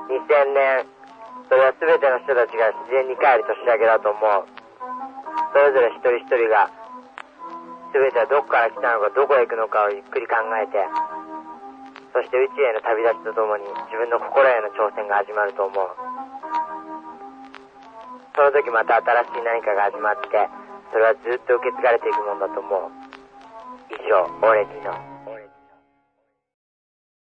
2000年、それは全ての人たちが自然に帰る年明けだと思う。それぞれ一人一人が全てはどこから来たのか、どこへ行くのかをゆっくり考えて、そして宇宙への旅立ちとともに自分の心への挑戦が始まると思う。その時また新しい何かが始まって、それはずっと受け継がれていくもんだと思う。以上、オレディの